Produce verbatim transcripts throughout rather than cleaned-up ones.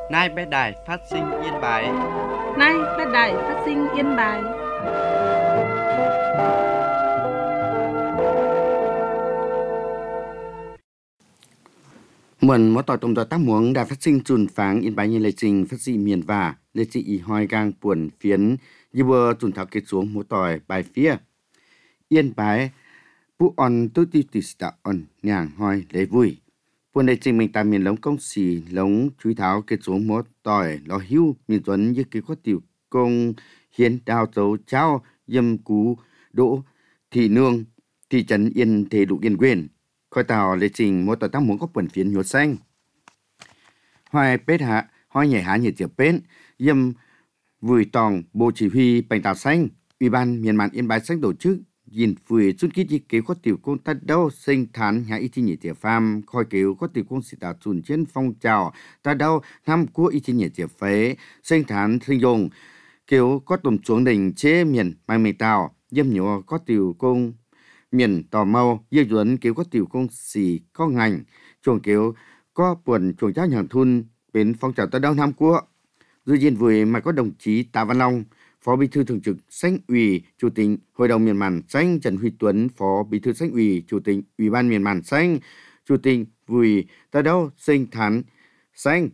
Nay bé đài phát sinh Yên Bái. Nay bé đài phát sinh Yên Bái. Mình mỗi tỏi tôm tỏi tác muốn đài phát sinh chuẩn phán Yên Bái như lệ trình phát sinh miền và lệ trình ý hoi gang buồn phiến như vừa chuẩn thảo kết xuống mỗi tỏi bài phía Yên Bái bú on tư tiêu tì stạ on nhàng hoi lấy vui. Buồn lệ trình mình tạm miền lống công xì lống chúi thảo kết xuống mỗi tỏi lò hưu miền tuấn như kế có tiểu công hiến đào dấu trao dâm cú đỗ thị nương thị trấn Yên Thế Lục Yên Quyền. Khói tàu lệ trình mỗi tỏi tác muốn có buồn phiến nhuột xanh. Hoài bết hạ, hoài nhảy hạ nhiệt tiệp bến, dâm vùi tòng bộ chỉ huy bành tàu xanh, Ủy ban miền mạn Yên Bái xanh tổ chức, dìn vùi chút kít như kế có tiểu công tắt đâu sinh thán hạ y thi nhiệt tiệp pham, khói kéo có tiểu công sĩ tạo chuẩn trên phong trào, ta đâu năm của y thi nhiệt tiệp phế, sinh thán sinh dùng, kéo có tùm xuống đỉnh chế miền mai mì tàu, dâm nhỏ có tiểu công miền tò mâu, dư duẩn kéo có tiểu công sĩ có ngành, chuồng kéo có buồn chuồng cháu nhà thun bên phong trào tới đâu năm của dư diện vui mà có đồng chí Tạ Văn Long, Phó Bí thư Thường trực Xanh ủy, Chủ tịch Hội đồng miền Màn Xanh Trần Huy Tuấn, Phó Bí thư Xanh ủy, Chủ tịch Ủy ban miền Màn Xanh, Chủ tịch vui tới đâu sinh thán xanh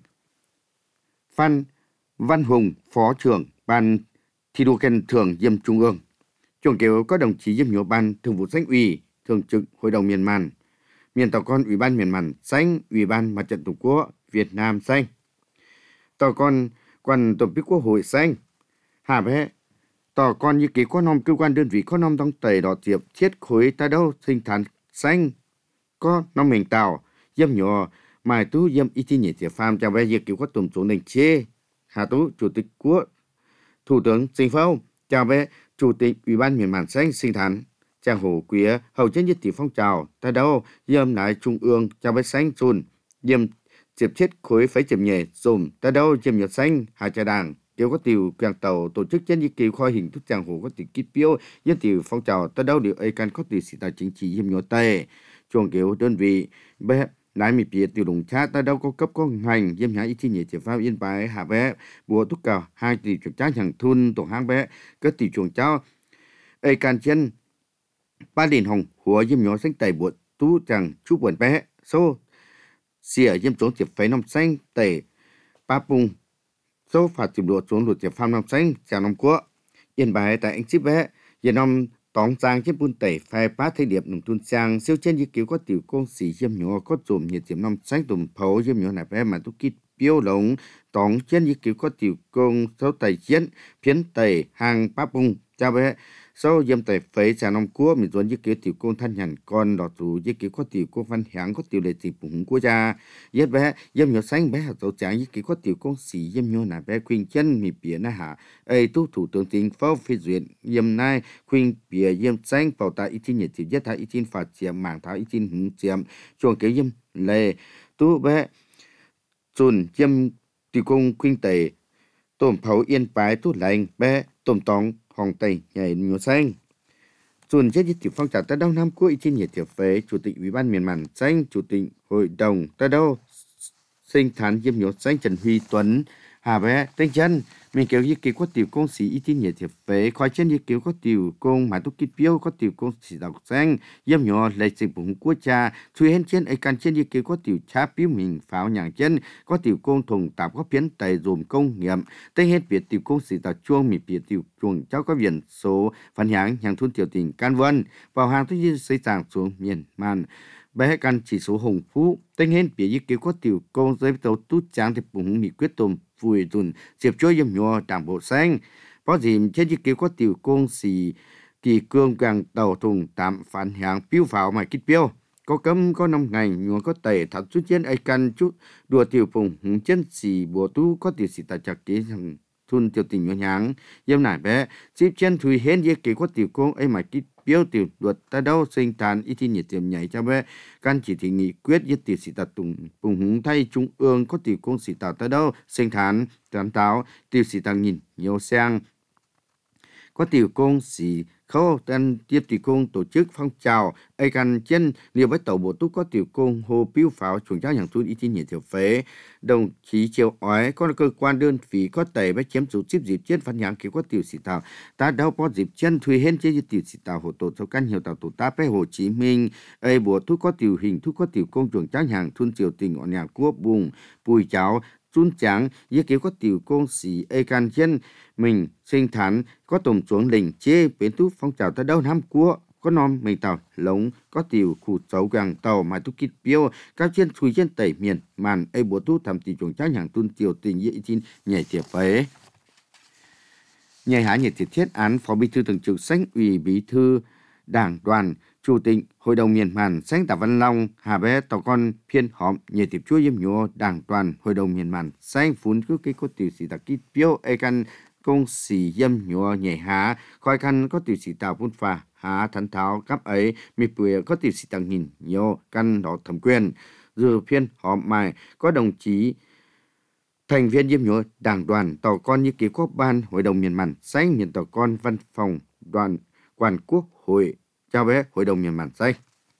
Phan Văn Hùng, Phó trưởng Ban thi đua khen thưởng Diêm Trung ương. Chuồng kéo có đồng chí Diêm Nhổ Ban Thường vụ Xanh ủy, Thường trực Hội đồng miền Màn, miền tàu con Ủy ban miền Màn Xanh, Ủy ban Mặt trận Tổ quốc Việt Nam Xanh, tàu con quan tổng bí quốc hội xanh, hà bé tàu con như kế có nom cơ quan đơn vị có nom đóng tẩy đỏ tiệp thiết khối ta đâu sinh thán xanh có nom mình tàu dâm nhỏ mài tú dâm y chi nhị tiệp phàm chào bé việc cứu có tùm xuống nền chê hà tú chủ tịch quốc thủ tướng Chính phủ chào bé chủ tịch Ủy ban miền Màn Xanh sinh thán chàng hồ quía hầu chân nhất tỷ phong trào ta đâu dâm lại trung ương chào bé xanh chun dâm diệp chết khối phải chìm nhẹ dùm ta đâu chìm nhật xanh hà trà đàng đều có tiểu càng tàu tổ chức chân như kiều khoi hình thức chàng hồ có tiểu kít biếu nhất tiểu phong trào ta đâu điều ấy can có tiểu sĩ tài chính trị dâm nhọ tề chuồng kiểu đơn vị bé lái mì bìa tiểu đồng cha ta đâu có cấp có hành dâm nhã ý chi nhẹ chỉ phao Yên Bái hạ bé bùa túc cào hai tiểu chuột cha hàng thun tổ hang bé có tiểu chuồng cháu ấy can chân ba đền hồng hùa dâm nhọ xanh tẩy bùa tú chàng chú buồn bé số xỉa dâm xuống tiệp phế nông xanh tẩy ba bùng số phạt chìm đuột xuống lụt tiệp pham nông xanh chào nông quốc Yên Bái tại anh chip bé giờ năm tóm giang chiếc bún tẩy phai bát thay điệp nông thôn sang siêu trên như kiểu có tiểu công sĩ dâm nhỏ có dùm nhiệt tiệp nông xanh tùm phấu dâm nhỏ này bé mà tu kít biếu lồng tóm trên như kiểu có tiểu công số tẩy chiến phiến tẩy hàng ba bùng chào bé sau dâm tẩy phế chào nông quốc mình dồn như kiểu tiểu công thân nhận con đỏ tù như kiểu có tiểu công văn hãng có tiểu lệ chỉ bùng quốc gia yết bé dâm nhỏ xanh bé hạt dấu trắng như kiểu có tiểu công sĩ dâm nhỏ này bé khuyên chân mì bìa na hạ ấy tu thủ tướng chính phủ phê duyệt dâm nay khuyên bìa dâm xanh bảo tại ý tin nhiệt tiệp nhất thái ý tin phạt chiếm mảng thái ý tin hứng chiếm chuồng kiểu dâm lệ tu bé chun dâm tiểu công khuyên tẩy tôm phấu Yên Bái tu lành bé tôm tòng hồng tây nhảy nhỏ xanh chun chết nhất tiểu phong trào ta đâu năm của ý tin nhiệt tiệp phế chủ tịch Ủy ban miền Màn Xanh chủ tịch hội đồng ta đâu sinh thán dâm nhỏ xanh Trần Huy Tuấn hà bé tên chân mình kéo như kiểu có tiểu công sĩ ý tin nhiệt thiệp phế khói chân như kiểu có tiểu công mà tu kít biếu có tiểu công sĩ đọc xanh dâm nhỏ lấy sự bụng quốc cha chui hen trên ấy can chân như kiểu có tiểu cha biếu mình pháo nhàng chân có tiểu công thùng tạp có phiến tẩy dùm công nghiệm tên hết biệt tiểu công sĩ tạo chuông mì biệt tiểu chuồng cháu có viện số phản hãng nhàng thun tiểu tình can vân vào hàng tuy nhiên xây tàng xuống miền màn bé căn chỉ số hồng phú tên hết biệt như kiểu có tiểu công giới tàu tút tráng thì bụng nghị quyết tôm vui tuần diệp chúa dâm nhỏ đảng bộ xanh có gì trên chiếc kiểu có tiểu công sĩ kỳ cương càng tàu thùng tạm phản hàng phiếu pháo mà kích biêu có cấm có năm ngày nhỏ có tẩy thật chút trên ai căn chút đùa tiểu phùng hứng chân xì bùa tu có tiểu sĩ tại chặt kế thằng thun tiểu tình nhỏ nháng dâm nải bé chip chân thui hên với kiểu có tiểu công ấy mà kích biếu tiểu luật ta đâu sinh tàn ít thi nhiệt tiệm nhảy cho bé căn chỉ thị nghị quyết với tiểu sĩ tạt tùng bùng hứng thay trung ương có tiểu công sĩ tạt ta đâu sinh thán tán táo tiểu sĩ tàng nhìn nhiều sang có tiểu công sĩ khâu tân tiếp tiểu công tổ chức phong trào ai can chân liều với tàu bộ túc có tiểu công hồ piêu pháo chuồng cháu hàng tuân y tin nhiệt tiểu phế đồng chí chiều ói có cơ quan đơn vị có tẩy với chém chủ chip dịp chết văn nhãn kiểu có tiểu sĩ tàu ta đâu có dịp chân thuê hết chế tiểu sĩ tàu hồ tổ cho căn nhiều tàu tổ ta bé Hồ Chí Minh ai bộ túc có tiểu hình túc có tiểu công chuồng cháu hàng tuân triều tình ở nhà quốc bùng bùi cháu chun trắng với kiểu có tiểu công sĩ ai can chân mình sinh thản có tổng xuống lình chế biến tú phong trào ta đâu năm cua có nom mình tàu lống có tiểu khu cháu gàng tàu mà tu kít biêu các trên chui trên tẩy miền màn ai bố tu thầm tỷ chuồng trắng hàng tuân triều tình nghĩa chín nhảy tiệp ấy nhảy há nhảy tiệp thiết án phó bí thư thường trực Sánh ủy bí thư đảng đoàn chủ tịch hội đồng miền màn Sánh Tạ Văn Long hà bé tàu con phiên họp nhảy tiệp chúa yếm nhúa đảng đoàn hội đồng miền màn Sánh phun cứ cái có tiểu sĩ ta kít biêu ai căn công sĩ yếm nhúa nhảy há khỏi căn có tiểu sĩ tàu phun phà há thắn tháo cấp ấy mi bùi có tiểu sĩ tăng nhìn nhiều căn đó thẩm quyền dự phiên họp mai có đồng chí thành viên yếm nhúa đảng đoàn tàu con như kế quốc ban hội đồng miền màn Sánh miền tàu con văn phòng đoàn quan quốc hội chào bé hội đồng miền màn Sánh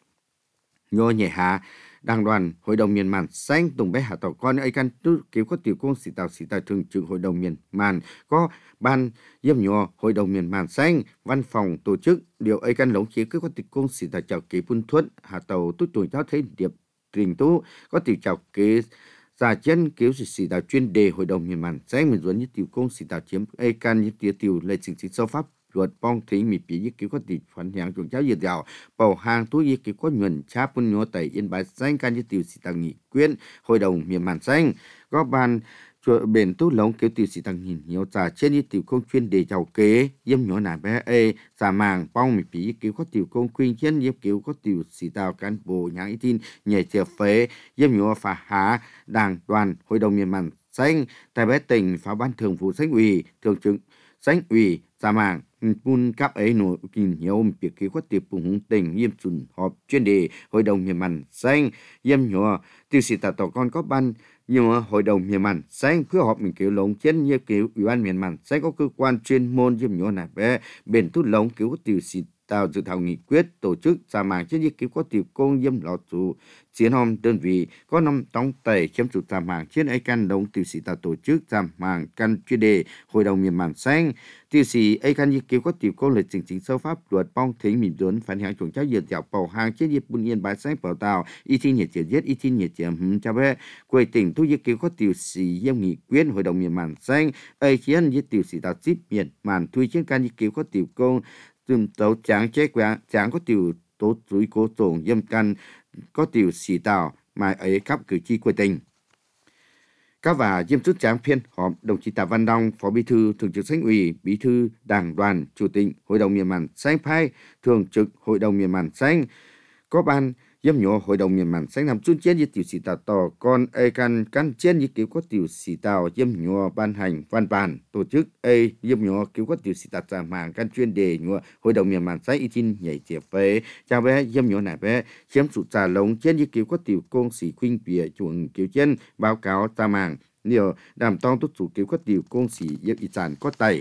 nhô nhảy há đảng đoàn hội đồng miền màn Sánh tùng bé hạ tàu con ấy căn tư cứu có tiểu công sĩ tàu sĩ tài thường trực hội đồng miền màn có ban yếm nhúa hội đồng miền màn Sánh văn phòng tổ chức điều ấy căn lống khí cứ có tiểu công sĩ tài chào kế phun thuận hạ tàu tút tuổi cháu thấy điệp trình tú có tiểu chào kế giả chân cứu sĩ sĩ tàu chuyên đề hội đồng miền màn Sánh mình dẫn như tiểu công sĩ tàu chiếm ấy căn như tiểu tiểu lệ chính trị sâu pháp luật bong thính mì bí cứu có tỷ phản nhàng chuồng cháu diệt dạo bầu hàng túi y cứu có nhuận cháp bún nhúa tẩy yên bài Xanh can như tiểu sĩ tăng nghị quyến hội đồng miền màn Xanh có ban chùa bền tú lống cứu tiểu sĩ tăng nhìn nhiều trả trên như tiểu công chuyên đề giàu kế yếm nhúa nà bé ê giả màng bong mì bí cứu có tiểu công quyên chân yếm cứu có tiểu sĩ tàu cán bộ nhãn y tin nhảy chìa phế yếm nhúa phá há đảng đoàn hội đồng miền màn Xanh tại bé tỉnh phá ban thường vụ Sánh ủy thường trực Sánh ủy giả màng Pun cấp ấy nổi kinh nhiều việc kế hoạch tiệp bùng tỉnh yếm chuẩn họp chuyên đề hội đồng miền màn Xanh yếm nhúa tiểu sĩ tàu tàu con có ban nhúa hội đồng miền màn Xanh cứ họp mình kiểu lống trên như kiểu ủy ban miền màn Xanh có cơ quan chuyên môn yếm nhúa này bé bền tút lống kiểu có tiểu sĩ tàu dự thảo nghị quyết tổ chức giả màng trên như kiểu có tiểu công yếm lọt chủ chiến hòm đơn vị có năm tống tẩy chấm chủ giả màng trên ấy căn đống tiểu sĩ tàu tổ chức giả màng căn chuyên đề hội đồng miền màn Xanh tiểu sĩ ấy căn như kiểu có tiểu công lịch trình chính sâu pháp luật bong thính mỉm duốn phản hàng chuồng cháu diệt dạo bầu hàng trên diệt bùn yên bãi Xanh bảo tàu y thi nhiệt chiến giết y thi nhiệt chiến hừm cha bé quầy tỉnh thu như kiểu có tiểu sĩ yếm nghị quyết hội đồng miền màn Xanh ấy chiến như tiểu sĩ tàu zip miền màn thui trên căn như kiểu có tiểu công dùm tấu tráng chế quán tráng có tiểu tố chuối cố trồng yếm căn có tiểu sĩ tàu mà ấy khắp cử tri quầy tỉnh các và diêm chức tráng phiên họp đồng chí Tạ Văn Long phó bí thư thường trực Sánh ủy bí thư đảng đoàn chủ tịch hội đồng miền màn Xanh phái thường trực hội đồng miền màn Xanh có ban yếm nhúa hội đồng miền màn Xanh làm chuyên chiến như tiểu sĩ tàu tò con ai căn căn chiến như kiểu có tiểu sĩ tàu yếm nhúa ban hành văn bản tổ chức ai yếm nhúa kiểu có tiểu sĩ tàu giả màng căn chuyên đề nhúa hội đồng miền màn Xanh y tin nhảy chìa phế chào bé yếm nhúa này bé chiếm chủ trà lống chiến như kiểu có tiểu công sĩ khuynh bìa chuồng kiểu chiến báo cáo giả màng điều đảm tông tốt chủ kiểu có tiểu công sĩ yếm y sản có tay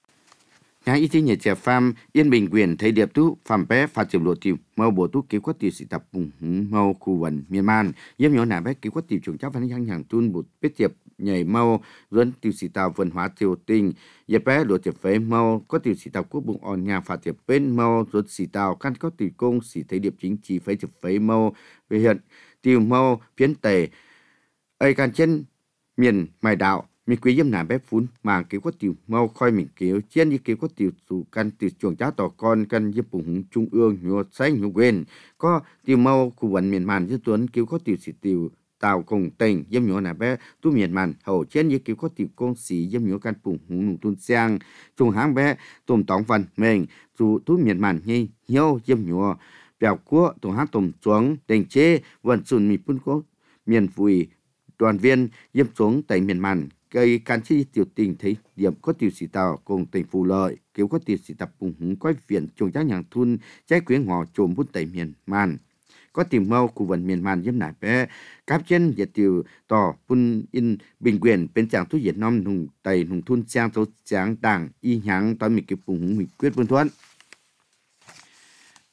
nhà y tế nhà trẻ farm yên bình quyền thấy điệp tú phạm bé phát triển lộ tiểu màu bộ tú kiểu có tiểu sĩ tập bùng màu khu vận miền man yếm nhúa nà bé kiểu có tiểu trường cháu văn hàng hàng tuôn bột biết tiệp nhảy màu dẫn tiểu sĩ tàu vận hóa tiểu tình yếm bé lộ tiệp phế màu có tiểu sĩ tàu quốc bụng on nhà phạt tiệp bên màu dẫn sĩ tàu căn có tiểu công sĩ thấy điệp chính trị phế tiệp phế màu về hiện tiểu màu phiến tề ấy can chân miền mài đạo mi quý yếm nà bé phun mà kiểu có tiểu mau khoi mình kiểu trên như kiểu có tiểu chủ căn tiểu chuồng cháu tỏ con căn yếm bùng trung ương nhua Xanh nhua quên có tiểu mau khu vận miền màn như tuấn kiểu có tiểu sĩ tiểu tàu cùng tỉnh yếm nhúa nà bé tu miền màn hậu trên như kiểu có tiểu công sĩ yếm nhúa căn bùng hùng nùng tuôn sang trung háng bé tôm tóng văn mình chủ tu miền màn như nhau yếm nhúa bèo cua tôm háng tôm xuống tỉnh chế vận sùn mi phun có miền phùi đoàn viên yếm xuống tại miền màn cây can chi tiểu tình thấy điểm có tiểu sĩ tàu cùng tỉnh phù lợi kiểu có tiểu sĩ tập cùng hứng quay viện chuồng cháu nhàng thun trái quyến ngò trộm bút tẩy miền màn có tìm mau của vận miền màn yếm nải bé cáp chân và tiểu tỏ bun in bình quyền bên chàng thuốc Việt Nam nùng tẩy nùng thun sang số tráng đảng y nháng toàn mình kiểu cùng hứng quyết vân thuận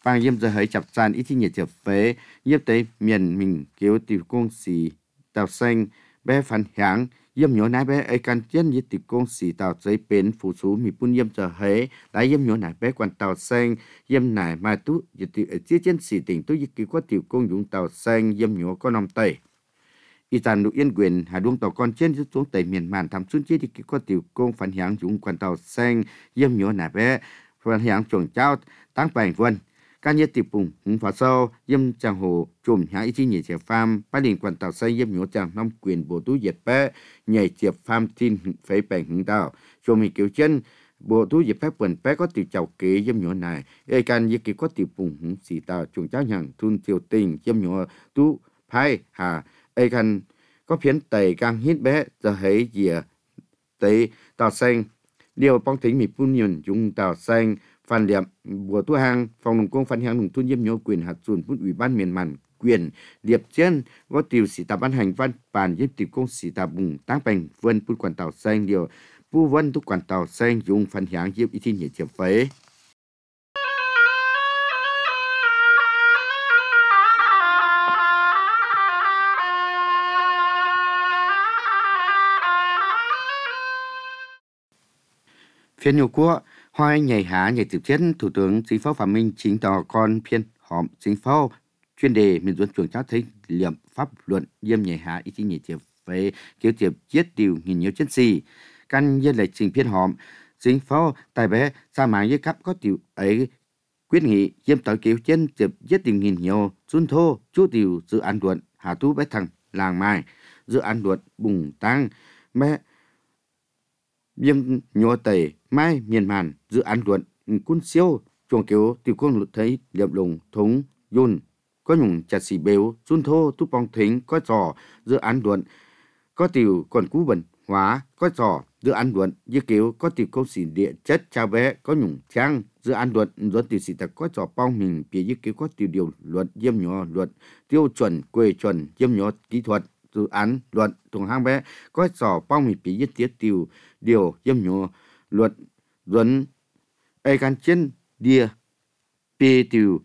bằng yếm giờ hãy chập tràn ít nhiệt chập phế yếm tới miền mình kiểu tiểu công sĩ tàu xanh bé phản hãng yếm nhỏ nái bé ai can chiến với tiểu công sĩ tàu giấy bến phụ số mi bún yếm giờ hãy đã yếm nhỏ nái bé quan tàu xanh yếm nái mai tú với tiểu chiến chiến sĩ tỉnh tú với kiểu có tiểu công dụng tàu xanh yếm nhỏ có năm tây y tàn nụ yên quyền hà đuông tàu con trên xuống tây miền màn thăm xuân chế thì có tiểu công phản hãng dụng quan tàu xanh yếm nhỏ nái bé phản hãng chuẩn trao tăng bành vân cá nhiệt tiệp bùng hùng phá sâu yếm chàng hồ chùm hãng ý chí nhảy chèo pham bắt đình quan tàu xây yếm nhổ chàng năm quyền bộ tú diệt bé nhảy chèo pham tin phế bành hùng tàu chùm hình kiểu chân bộ tú diệt phép quần bé có tiểu chào kế yếm nhổ này ai can yếm kiểu có tiệp bùng hùng xì tàu chuồng cháu nhàng thun tiêu tình yếm nhổ tú phai hà ai can có phiến tẩy càng hít bé giờ thấy dìa tẩy tàu xanh điều bóng tính mì phun nhồn dùng tàu xanh phản liệm của tu hàng phòng nông công phản hàng nông thôn yếm nhổ quyền hạt dùn phút ủy ban miền màn quyền điệp trên có tiểu sĩ tạp ban hành văn bản yếm tiểu công sĩ tạp bùng tăng bành vân phút quản tàu xanh điều pu vân tu quản tàu xanh dùng phản hàng yếm ý thiên nhị chập phế phiên nhiều quốc Hoài nhảy há nhảy tiếp chiến Thủ tướng Chính phủ Phạm Minh chính tỏ con phiên họp chính phủ chuyên đề miền Duân chuồng cháu thấy liệm pháp luận yếm nhảy há ý chí nhảy tiếp về kiểu tiếp giết điều nghìn nhiều chân sĩ căn nhân lệ trình phiên họp chính phủ tại bé sa mạng với cấp có tiểu ấy quyết nghị yếm tới kiểu chân tiếp giết điều nghìn nhiều xuân thô chú điều dự án luận hà tú bé thằng làng mai dự án luận bùng tăng bé yếm nhô tẩy mai miền màn dự án luận quân siêu chuồng kiểu tiểu công luật thấy liệp lùng thống yun có nhung chặt xì bếu xuân thô tu bong thính có trò dự án luận có tiểu còn cú bẩn hóa có trò dự án luận như kiểu có tiểu công sĩ địa chất trao bé có nhung trang dự án luận dẫn tiểu sĩ tặc có trò bong mình phía như kiểu có tiểu điều luận yếm nhỏ luận tiêu chuẩn quê chuẩn yếm nhỏ kỹ thuật dự án luận tuồng hang bé có trò bong mình phía như tiết tiểu điều yếm nhỏ luật dẫn ai can trên địa bê tiêu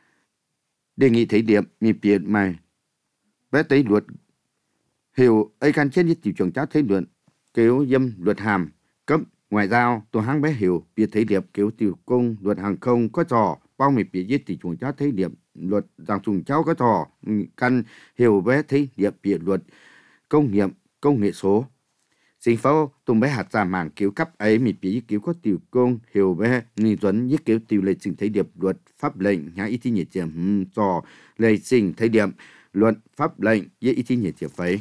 đề nghị thấy điểm mi biển mày bé tới luật hiểu ai can trên tiểu chuẩn cháu thấy luận kiểu dâm luật hàm cấp ngoại giao tổ hang bé hiểu biệt thấy điểm kiểu tiểu công luật hàng không có trò bao mi biệt giết tiểu chuẩn cháu thấy điểm luật rằng trùng cháu có trò căn hiểu bé thấy điểm biệt luật công nghiệp công nghệ số chính phủ tung bé hạt giảm mảng kiểu cấp ấy mi bị kiểu có tiểu công hiểu bé nghi dẫn nhất kiểu tiểu lệ trình thấy điểm luật pháp lệnh nhà ý chí nhiệt điểm cho lệ trình thấy điểm luật pháp lệnh với ý chí nhiệt điểm phải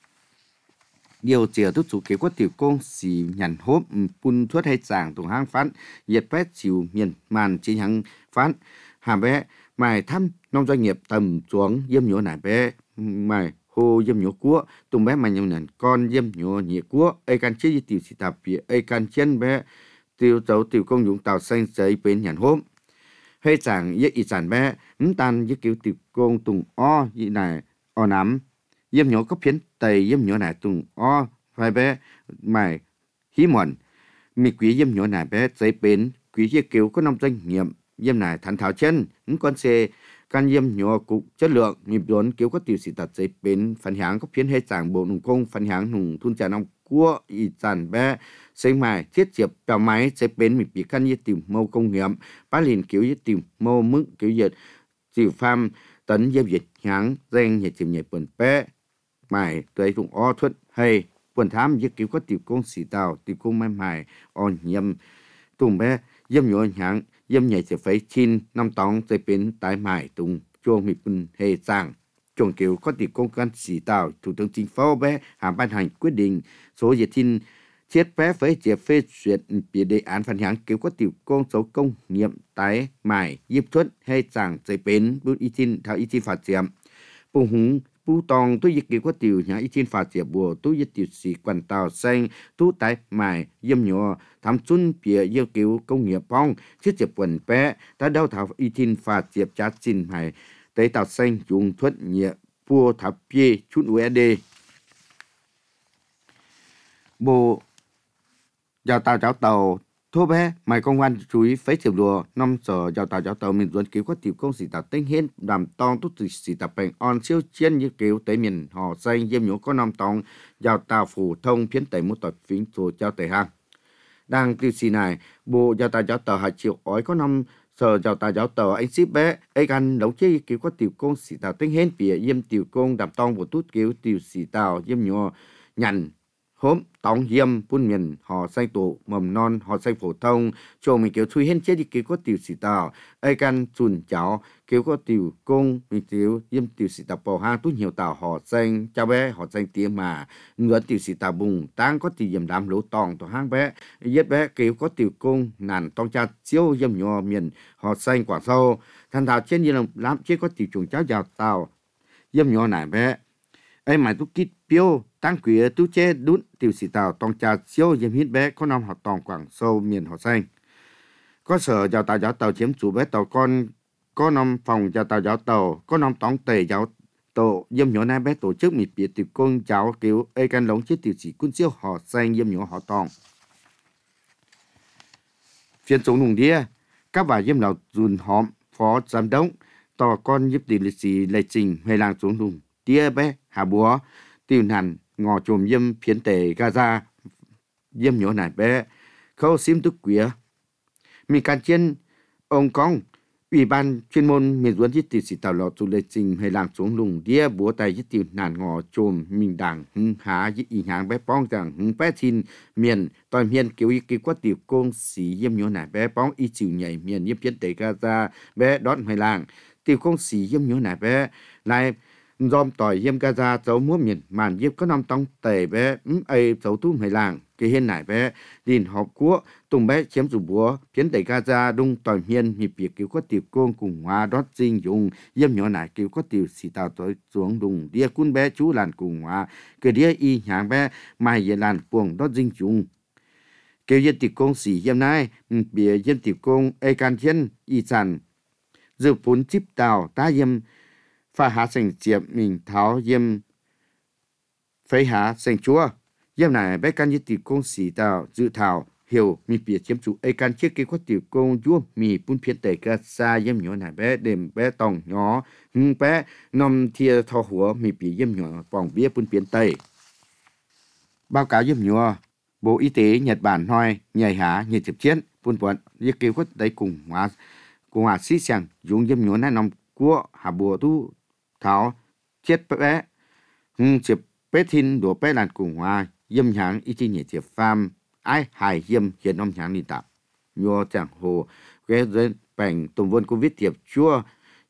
điều chỉ tốt chủ kiểu có tiểu công xì nhàn hốp phun thuốc hay giảng tổng hang phán nhiệt bé chịu miền màn chính hàng phán hàm bé mài thăm nông doanh nghiệp tầm xuống yếm nhổ nải bé mài hồ yếm nhổ cua tùng bé mà nhau nền con yếm nhổ nhẹ cua ai can chế tiểu sĩ tạp phía ai can chân bé tiêu dấu tiểu công dụng tàu xanh giấy bên nhàn hôm hay chẳng yết ý sản bé ấm tan với kiểu tiểu công tùng o như này o nắm yếm nhổ có phiến tây yếm nhổ này tùng o phải bé mày hí mòn mi quý yếm nhổ này bé giấy bên quý yết kiểu có nông doanh nghiệp yếm này thản thảo chân ấm con xe can yếm nhỏ cục chất lượng nhịp đốn kiểu có tiểu sĩ tật giấy bên phản hãng có phiến hay chẳng bộ nông công phản hãng nùng thun trà nông cua y sản bé xây mài thiết chiệp bèo máy giấy bên mình bị can yết tìm mâu công nghiệp bá liền kiểu yết tìm mâu mức kiểu yết tiểu pham tấn yếm yết hãng danh nhật chìm nhật bẩn bé mài tới thùng o thuận hay quần thám yết kiểu có tiểu công sĩ tàu tiểu công mai mài on yếm tùng bé yếm nhỏ hãng yếm nhảy sẽ phải chín năm tóng sẽ biến tái mải tung chuông mì bùn hề giảng chuông kiểu có tỷ công can sĩ tạo thủ tướng chính phủ bé hàm ban hành quyết định số diệt tin thiết bé với chế phê duyệt biệt đề án phản hãng kiểu có tiểu công số công nghiệp tái mải yếp thuất hay giảng sẽ biến bút y tin theo y tin phạt diệm bùng húng bù tòng tôi dịch kiểu có tiểu nhà y tin phạt diệm bùa tôi dịch tiểu sĩ quản tàu xanh tu tái mải yếm nhỏ thám xuân bìa yêu kiểu công nghiệp phong thiết chế quần bé đã đau thảo y tin phạt diệm trả xin hải tới tàu xanh dùng thuất nhẹ bùa thảo bìa chút u ét đê bộ giao tàu cháu tàu thô bé mày công an chú ý phế tiểu lùa năm sở giáo tạo giáo tạo mình duẩn cứu có tiểu công sĩ tạo tinh hiến làm tông tốt từ sĩ tạo bệnh on siêu chiến như cứu tới miền họ xanh diêm nhũ có năm tông giáo tạo phổ thông phiến tẩy một tập phiến số giáo tẩy hàng đang tiêu xì này bộ giáo tạo giáo tạo hai triệu ói có năm sở giáo tạo giáo tạo anh ship bé ấy gan đấu chơi cứu có tiểu công sĩ tạo tinh hiến phía diêm tiểu công làm tông một tốt cứu tiểu sĩ tạo diêm nhũ nhằn hôm tống hiêm phun miền họ xanh tổ mầm non họ xanh phổ thông cho mình kiểu thui hen chết đi kiểu có tiểu sĩ tàu ai can chùn cháu kiểu có tiểu công mình tiểu hiêm tiểu sĩ tàu bỏ hang tốt nhiều tàu họ xanh cháu bé họ xanh tiếng mà ngựa tiểu sĩ tàu bùng tăng có tiểu hiểm đám lỗ tòng tổ hang bé giết bé kiểu có tiểu công nàn tông cha chiếu hiêm nhỏ miền họ xanh quả sâu thành thảo trên như là làm chết có tiểu trùng cháu giàu tàu hiêm nhỏ này bé ai mà tôi kít biêu tăng quý tu chế đút tiểu sĩ tàu tòng trà siêu diêm hít bé có năm họ tòng quảng sâu miền họ xanh có sở giáo tàu giáo tàu chiếm chủ bé tàu con có năm phòng giáo tàu giáo tàu có năm tòng tề giáo tổ diêm nhỏ này bé tổ chức mịt biệt tiểu công giáo kiểu ai can lống chết tiểu sĩ quân siêu họ xanh diêm nhỏ họ tòng phiên chống nùng đĩa các bà diêm nào dùn hòm phó giám đốc tàu con giúp tiểu lịch sĩ lệ trình hay làng xuống nùng đĩa bé hà búa tiêu hẳn ngò chùm diêm phiến tề Gaza diêm nhỏ này bé khâu xiêm tức quía mi can trên ông công ủy ban chuyên môn miền duẩn dịch sĩ tạo lọt chủ lệ trình hay làng xuống lùng đĩa búa tay dịch tiêu hẳn ngò chùm mình đảng hưng há dịch ý hàng bé bong rằng hưng bé xin miền toàn miền kiểu ý kêu quát tiểu công sĩ diêm nhỏ này bé bong y chịu nhảy miền diêm phiến tề Gaza bé đón hay làng tiểu công sĩ diêm nhỏ này bé lại dòm tỏi diêm Gaza dấu múa miền màn diêm có năm tông tề bé ấy dấu tu hay làng cái hiên này bé đình họp cua tùng bé chém rủ búa phiến tề Gaza đung tỏi hiên hiệp việc cứu có tiểu công cùng hoa đót dinh dùng diêm nhỏ này cứu có tiểu xì tàu tới xuống đùng đĩa cún bé chú làn cùng hoa cái đĩa y nhàng bé mai về làn cuồng đót dinh dùng kêu dân tiểu công xì diêm này bìa dân tiểu công ai can thiên y sản dự phun chip tàu ta diêm pha hạ sinh chiếm mình tháo diêm phế hạ sinh chúa diêm này bé can như tiểu công sĩ tàu dự thảo hiểu mi bịa chiếm chủ ai can chiếc cái có tiểu công chúa mi phun phiến tề ca xa diêm nhỏ này bé đêm bé tòng nhỏ hưng bé nằm thia thò hùa mi bịa diêm nhỏ vòng bia phun phiến tề báo cáo diêm nhỏ Bộ Y tế Nhật Bản nói nhảy há nhảy tiếp chiến phun phun việc kêu có đấy cùng hòa cùng hòa xí sang dùng diêm nhỏ này nằm của hà bùa tu tháo chết bé hưng chụp bé thiên đổ bé làn cùng hoa diêm nháng ít chi nhẹ chụp pham ai hài diêm hiện ông nháng đi tạm nhua chẳng hồ cái dân bành tùng vân covid tiệp chua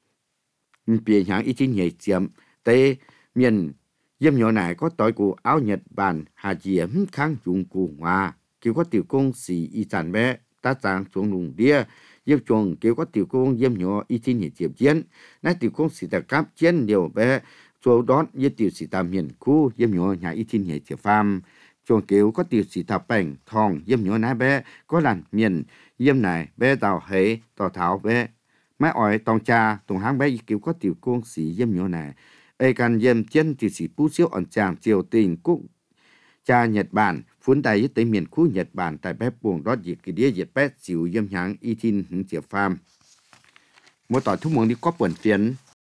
biển nháng ít chi nhẹ chậm tây miền diêm nhỏ này có tối của áo Nhật Bản hà diễm kháng dùng cùng hoa kêu có tiểu công sĩ y sản bé ta giang xuống lùng đĩa diêm chuồng kêu có tiểu công diêm nhỏ y tin nhiệt diệp chiến nãy tiểu công sĩ ta cáp chiến điều bé chỗ đón với tiểu sĩ ta miền khu diêm nhỏ nhà y tin nhiệt diệp pham chuồng kêu có tiểu sĩ ta bành thòng diêm nhỏ nãy bé có làn miền diêm này bé tàu hệ tàu thảo bé máy ỏi tòng cha tòng háng bé kêu có tiểu công sĩ diêm nhỏ này ai can diêm chiến tiểu sĩ bút siêu ẩn chàng triều tình quốc cha Nhật Bản phun đại tới miền khu Nhật Bản tại bé buồng đót diệt cái đĩa diệt bé chịu diêm nháng y tin hứng diệp pham mỗi tỏi thúc muốn đi có quần phiến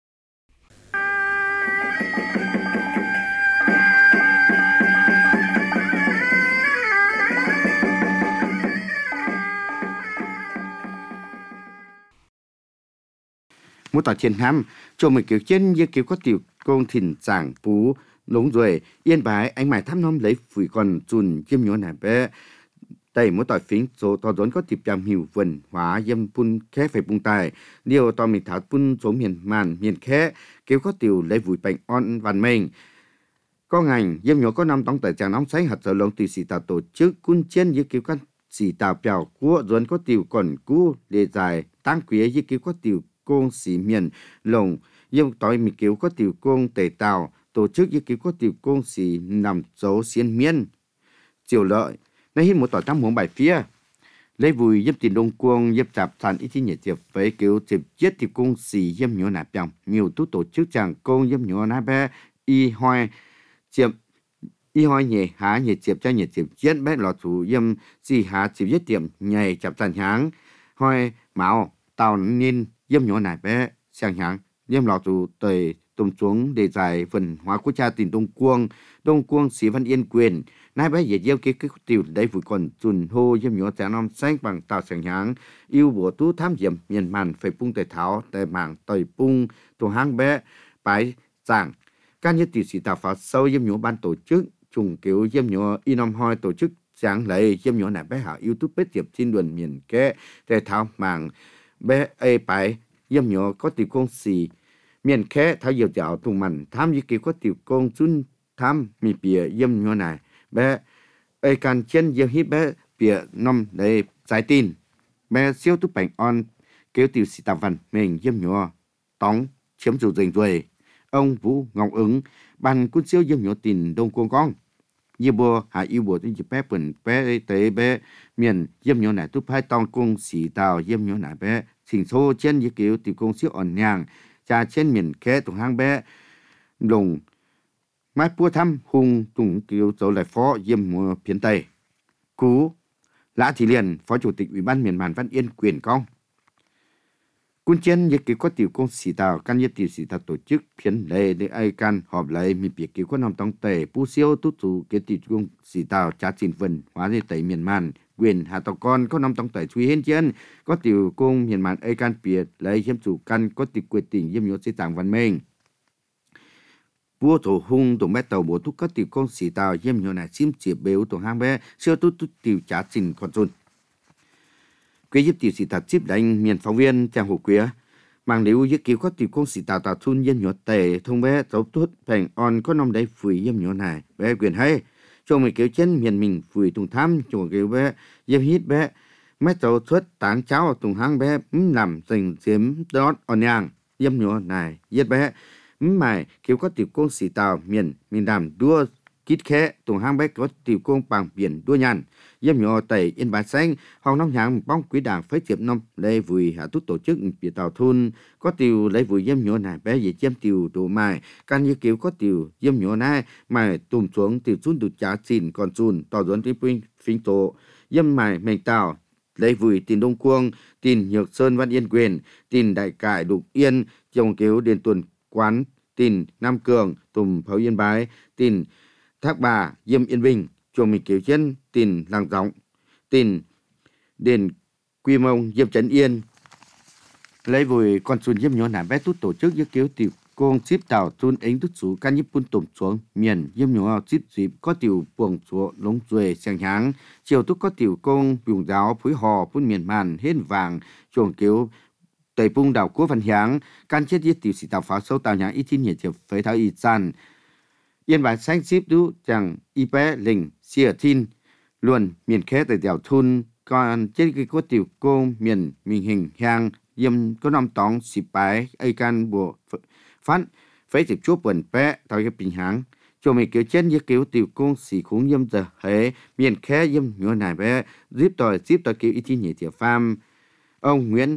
mỗi tỏi trên ham cho mình kiểu trên như kiểu có tiểu công thìn giảng phú lúng rồi yên bái anh mày thăm nom lấy phủi còn chùn chiêm nhỏ này bé tây mỗi tỏi phím số tỏ rốn có tiệp chạm hiểu vần hóa dâm phun khé phải bung tài điều tỏ mình thảo phun số miền màn miền khé kêu có tiểu lấy vùi bệnh on văn mình có ngành dâm nhỏ có năm tông tại tràng nóng sánh hạt giờ lông từ xì tàu tổ chức quân chiến với kêu các xì tàu bèo của rốn có tiểu còn cú đề dài tăng quý với kêu có tiểu công xì miền lồng dâm tỏi mình kêu có tiểu công tề tàu tổ chức với kêu có tiểu công xì nằm dấu xiên miên chiều lợi nay hít một tỏi tam muỗng bài phía lấy vùi giúp tiền đông quân giúp chạp thành ít nhiệt diệp với kiểu chụp chết thì công xì dâm nhỏ nạp dòng nhiều tú tổ chức chàng công dâm nhỏ nạp bé y hoài chiếm y hoi nhẹ há nhẹ chịp cho nhẹ chịp chết bé lọ chủ yếm gì há chịp giết tiệm nhảy chạp tàn háng hoi máu tàu ninh yếm nhỏ nải bé sang háng yếm lọ chủ tời tùm xuống để giải phần hóa quốc gia tỉnh Đông Quang Đông Quang sĩ văn yên quyền nãy bé dễ gieo cái cái tiểu đấy vừa còn chun hô yếm nhỏ trẻ nom xanh bằng tàu sang háng yêu bộ tú tham diệm miền màn phải bung tời tháo tời mảng tời bung tổ háng bé bái giảng các nhất tiểu sĩ tạo phá sâu yếm nhỏ ban tổ chức trùng kiểu yếm nhỏ y năm hoi tổ chức sáng lấy yếm nhỏ nãy bé hảo YouTube bé tiệp trên đường miền kế để tháo mảng bé ai bài yếm nhỏ có tiểu công sĩ miền kế tháo dầu dạo tùng mặn tham dự kiểu có tiểu công chun tham mi bìa yếm nhỏ này bé ai can trên yếm hít bé bìa năm để giải tin bé siêu tu bệnh on kiểu tiểu sĩ tạo văn mình yếm nhỏ tống chiếm chủ dành rồi ông Vũ Ngọc Ứng ban quân siêu yếm nhỏ tin Đông Quang con như bùa hạ yêu bùa trên chụp bé bẩn bé tế bé miền yếm nhỏ này túp hai tòng cung sĩ tàu yếm nhỏ này bé sinh số trên như kiểu tiểu công siêu ổn nhàng cha trên miền kế tùng hang bé đồng mai pua thăm hùng tùng kiểu dấu lại phó yếm nhỏ phiến tây cú Lã Thị Liền phó chủ tịch ủy ban miền Màn Văn Yên quyền con quân trên như kiểu có tiểu công sĩ tàu căn như tiểu sĩ tàu tổ chức phiến lệ để ai can họp lại mi việc kiểu có nằm trong tề pu siêu tút chủ cái tiểu công sĩ tàu trả chín phần hóa để tẩy miền Màn quyền hạ tàu con có nằm trong tề truy hiến trên có tiểu công miền Màn ai can biệt lấy hiếm chủ căn có tiểu quyết tình yếm nhốt sẽ tàng văn minh vua thổ hung tổ bé tàu bố thúc có tiểu công sĩ tàu yếm nhốt này xiêm chìa béo tổ hang bé siêu tút tút tiểu trả chín con chun quế giúp tiểu sĩ tàu chip đánh miền phóng viên trang hồ quế mang liu giúp kiểu có tiểu công sĩ tàu tàu thun yếm nhốt tề thông bé dấu tốt thành on có nằm đấy phủi yếm nhốt này bé quyền hay cho mình kiểu trên miền mình phủi tùng tham cho kiểu bé yếm hít bé mấy tàu xuất táng cháu tùng hang bé làm thành diếm đót on nhang yếm nhốt này yết bé mày kiểu có tiểu công sĩ tàu miền miền làm đua kít khẽ tùng hang bé có tiểu công bằng biển đua nhàn yếm nhỏ tẩy yên bài xanh hòng nông nhang bóng quý đảng phế tiệp nông lấy vùi hạ tút tổ chức biệt tàu thun có tiểu lấy vùi yếm nhỏ này bé về chiêm tiểu đồ mài can như kiểu có tiểu yếm nhỏ này mài tùm xuống tiểu chun đụt trả xin còn chun tỏ dọn tí pinh phinh tổ yếm mài mệnh tàu lấy vùi tin Đông Quang tin Nhược Sơn Văn Yên quyền tin Đại Cải Đục Yên trồng kiểu điền tuần quán tin Nam Cường tùm pháo Yên Bái tin Thác Bà Yêm Yên Bình chùa mình kiểu chân tin Làng Giọng tin đền Quy Mông Yêm Trấn Yên lấy vùi con xuân yếm nhỏ nản bé tút tổ chức như kiểu tiểu công ship tàu xuân ánh tút số can nhíp pun tụm xuống miền yếm nhỏ ship dịp có tiểu buồng số lống ruồi sang háng chiều tút có tiểu công dùng giáo phối hò pun miền màn hên vàng chuồng kiểu tây pung đảo quốc văn hiáng can chết yết tiểu sĩ tàu phá sâu tàu nháng ít thiên nhiệt chiều phế tháo y san yên bài xanh ship đu chẳng y bé lình xìa thiên luôn miền khé tại đèo thun còn chết cái có tiểu công miền mình hình hang yếm có năm tòng xịp bái ai can bộ phát phế dịp chúa bẩn bé tàu cái bình háng cho mình kiểu trên như kiểu tiểu công xỉ khủng yếm giờ hệ miền khé yếm nhỏ này bé giúp tỏi giúp tỏi kiểu ít thiên nhiệt chiều pham ông Nguyễn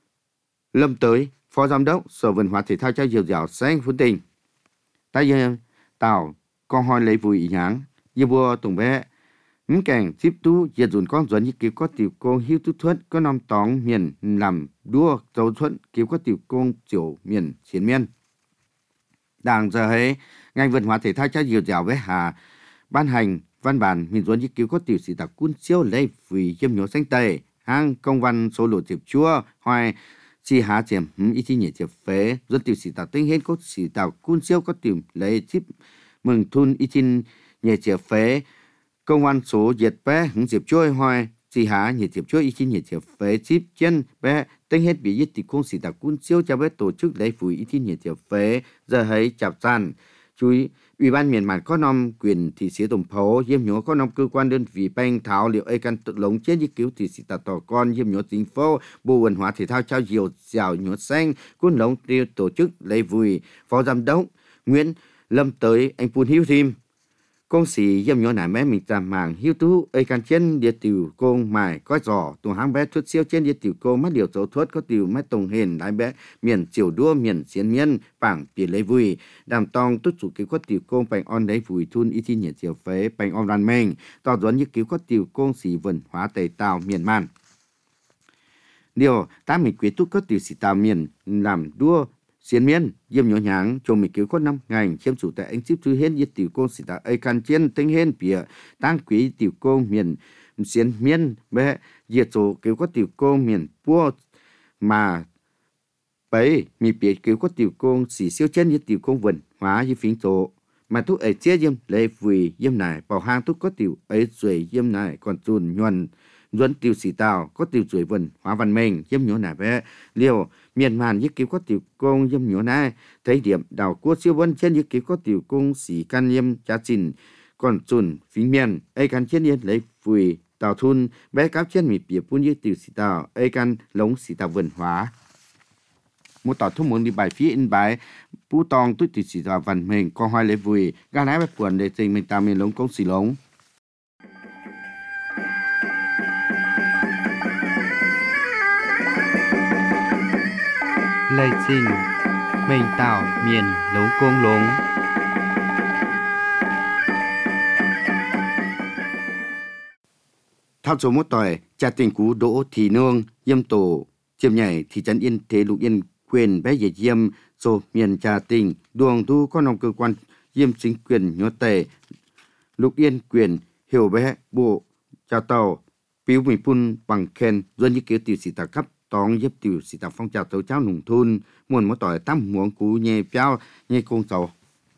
Lâm Tới phó giám đốc sở văn hóa thể thao cho diều dạo xanh phun tình tại giờ tàu con hoi lấy vùi nháng như bùa tùng bé những cảnh tiếp tu diệt dùn con dẫn như kiểu có tiểu công hiếu tu thuất có năm tòng miền làm đua dấu thuất kiểu có tiểu công chiều miền chiến miên đảng giờ ấy ngành văn hóa thể thao cho diều dạo với hà ban hành văn bản miền dẫn như kiểu có tiểu sĩ tạc quân siêu lấy vùi chiêm nhổ xanh tây hang công văn số lộ tiệp chua hoài chỉ hạ chiếm ít chi nhẹ chiếm phế dân tiểu sĩ tạc tinh hết có sĩ tạc quân siêu có tiểu lấy chip mừng thun ít chi nhẹ chiếm phế công an số diệt bé hứng diệp trôi hoài chỉ hạ nhẹ diệp trôi ít chi nhẹ diệp phế chip chân bé tinh hết bị giết thì không sĩ tạc quân siêu cho bé tổ chức lấy phủi ít chi nhẹ diệp phế giờ thấy chạp san chú ý ủy ban miền Màn có năm quyền thị sĩ tổng phố yếm nhỏ có năm cơ quan đơn vị banh thảo liệu ai can tự lống chết như cứu thị sĩ tạc tỏ con yếm nhỏ chính phố bộ văn hóa thể thao trao diều dạo nhỏ xanh quân lống tiêu tổ chức lấy vùi phó giám đốc Nguyễn Lâm Tới anh Pun Hiếu Thim công sĩ yếm nhỏ nải bé mình tạm màng hiếu tú ấy can trên địa tiểu công mài coi giỏ tụ hang bé thuốc siêu trên địa tiểu công mắt điều dấu thuốc có tiểu mắt tổng hình đại bé miền chiều đua miền xiên miên bảng bị lấy vui đàm tòng tốt chủ cứu có tiểu công bành on đấy vui thun y thi nhiệt chiều phế bành on ran mình tỏ dẫn như cứu có tiểu công sĩ vần hóa tây tàu miền man điều ta mình quyết túc có tiểu sĩ tàu miền làm đua xiên miên yếm nhỏ nháng chồng mình cứu có năm ngành chiếm chủ tại anh ship thứ hết yết tiểu công sĩ ta ấy can trên tính hết bìa tăng quý tiểu công miền xiên miên bé yết chủ cứu có tiểu công miền pua mà bấy mi bìa cứu có tiểu công sĩ siêu chân yết tiểu công vần hóa như phiến tổ mà thuốc ấy chia yếm lấy vui yếm này bảo hang thuốc có tiểu ấy rồi yếm này còn chun nhuần dẫn tiểu sĩ tàu có tiểu chuỗi vần hóa văn minh yếm nhỏ nải bé liều miền màn nhất cứu có tiểu công yếm nhỏ nải thấy điểm đào cua siêu vân trên nhất cứu có tiểu công sĩ can yếm giá trình còn chun phí miền ấy can trên yếm lấy vui tàu thun bé cáo trên mi bìa phun như tiểu sĩ tàu ấy can lống sĩ tàu vần hóa một tàu thu muốn đi bài phía in bài pu tòng tôi tiểu sĩ tàu văn minh con hoài lấy vui gan ái bé quần để trình mình tàu miền lống công sĩ lống Lê Trinh mình tạo miền lống công lống thao số một tỏi cha tình cú đỗ thị nương yêm tổ chiêm nhảy thị trấn Yên Thế Lục Yên quyền bé dệt yêm số miền cha tình đường tu có nòng cơ quan yêm chính quyền nhớ tề Lục Yên quyền hiểu bé bộ cha tàu piu mình phun bằng khen dân như kiểu tiểu sĩ ta cấp tòng giúp tiểu sĩ ta phong trào tấu cháo nùng thôn muốn một tỏi tam muỗng cú nhẹ piao nhẹ công tàu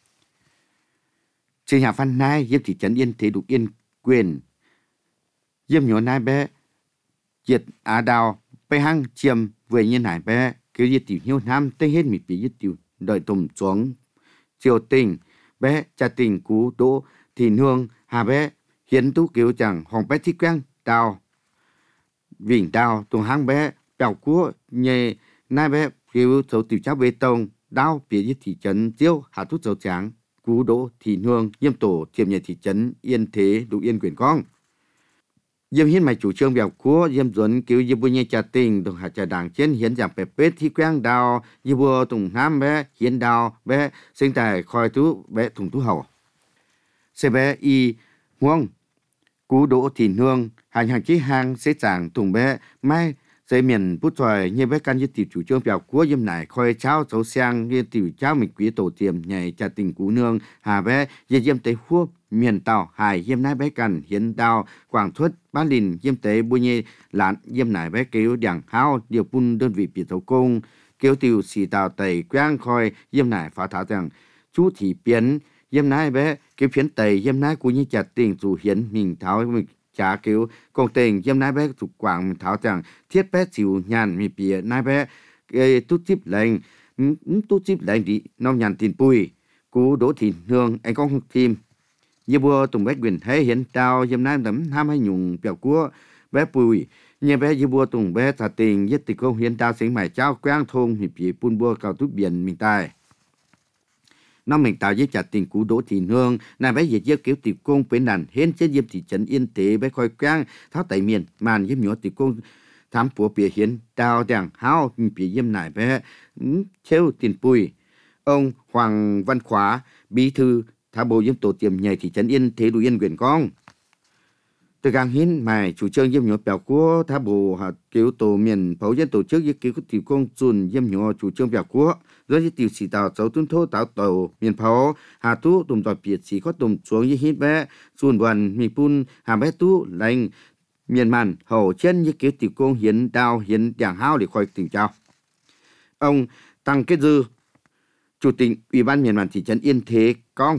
trên nhà văn nai yêm thị trấn Yên Thế Lục Yên quyền yếm nhỏ nai bé diệt á đào bay hang chiêm về như nải bé kiểu diệt tiểu hiếu nam tây hết mịt bị diệt tiểu đợi tùng xuống triều tình bé cha tình cú đỗ thì nương hà bé hiến tú kiểu chẳng hồng bé thích quen đào vỉnh đào tùng hang bé bèo cua nhẹ nai bé kiểu số tiểu cháu bê tông đào bị diệt thị trấn chiêu hạ tút dấu trắng cú đỗ thì nương yếm tổ chiêm nhẹ thị trấn Yên Thế Lục Yên quyền con yếm hiến mày chủ trương bèo cua yếm dẫn cứu yếm bùi nhẹ cha tình đồng hạ cha đảng trên hiến giảm bè bết thi quang đào yếm bùa tùng nam bé hiến đào bé sinh tài khoi tú bé thùng tú hậu xe bé y huông cú đỗ thì nương hành hàng chí hàng xế chàng thùng bé mai dây miền bút tròi như bé căn như tiểu chủ trương bèo cua yếm nải khoi cháo dấu sang như tiểu cháo mình quý tổ tiềm nhảy cha tình cú nương hà bé yếm yếm tế hua miền tàu hải yếm nái bé cần hiến đào quảng thuất ba lìn yếm tế bùi nhê lán yếm nải bé cứu đảng hao điều pun đơn vị biệt thấu công cứu tiểu xì tàu tẩy quang khoi yếm nải phá thảo rằng chú thị biến yếm nái bé cứu phiến tẩy yếm nái cú như chặt tình dù hiến mình tháo mình trả cứu công tình yếm nái bé chủ quảng mình tháo rằng thiết bé chịu nhàn mi bìa nái bé tút chip lệnh tút chip lệnh đi nông nhàn tin bùi cú đỗ thị nương anh con tim như bùa tùng bé quyền thế hiện đào yếm nái đấm ham hay nhung bèo cua bé bùi như bé như bùa tùng bé thà tình nhất tịch công hiện đào sinh mải trao quang thôn hiệp bị pun bùa cầu tút biển mình tài nó mình tạo với chặt tình cú đỗ thị nương này bé dịch kiểu tiểu công bên đàn hên chết yếm thị trấn Yên Thế bé khoi quang tháo tại miền màn yếm nhỏ tiểu công thám của bìa hiến đào đảng hao bìa yếm nải bé treo tiền bùi ông Hoàng Văn Khóa bí thư thả bộ yếm tổ tiềm nhảy thị trấn Yên Thế Lục Yên quyền con từ gang hiến mài chủ trương yếm nhỏ bèo của thả bộ hạt kiểu tổ miền phấu dân tổ chức yếm kiểu tiểu công chun yếm nhỏ chủ trương bèo của rồi tiểu sĩ tàu cháu tuân thô tàu tàu miền phấu hà tú tùng tàu biệt sĩ có tùng xuống yếm hiến bé chun đoàn mi pun hà bé tú lành miền màn hậu chân yếm kiểu tiểu công hiến đào hiến đảng hao để khỏi tiểu trao ông Tăng Kết Dư chủ tịch ủy ban miền màn thị trấn Yên Thế con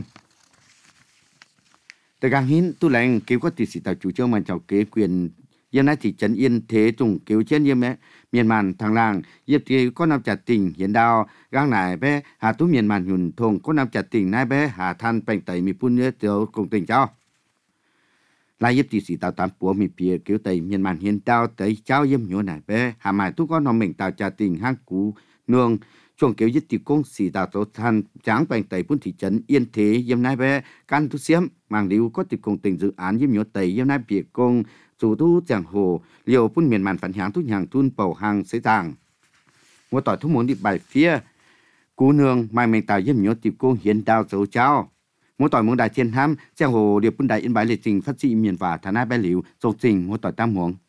từ gang hiến tu lành cứu có tiểu sĩ tàu chủ trương màn chào kế quyền yếm nái thị trấn Yên Thế tùng cứu trên yếm bé miền màn thằng làng yếm thì có năm chặt tình hiến đào gang nải bé hà tú miền màn nhùn thùng có năm chặt tình nai bé hà than bành tẩy mi phun nhớ tiểu cùng tình cháu lại yếm tiểu sĩ tàu tám búa mi bìa cứu tẩy miền màn hiến đào tẩy cháu yếm nhớ nải bé hà mải tú có năm mình tàu chặt tình hang cú nương ช่วงเกี่ยวยึดติกงสีดาวโตทันจางแปลงไต่พุ่นที่จันเอียนเทเยี่ยมนายแวกันทุเสียมมางดิวก็ติดกงติงdự ánยิ้มหยดไต่เยี่ยมนายเปียกกงสู่ตู้จังโหเลียวพุ่นเมียนมันฝันหางทุกอย่างทุนเป่าหางเสียต่างหัวต่อยทุกหมุนดิบใบเฟียกูเนืองไม่เมงตายยิ้มหยดติดกงเหียนดาวโจเจ้าหัวต่อยเมืองใดเทียนห้ำจังโหเดียวพุ่นใดอินใบเลยจริงฟัดซีเมียนฝ่าฐานะใบหลิวโจจริงหัวต่อยตามหวง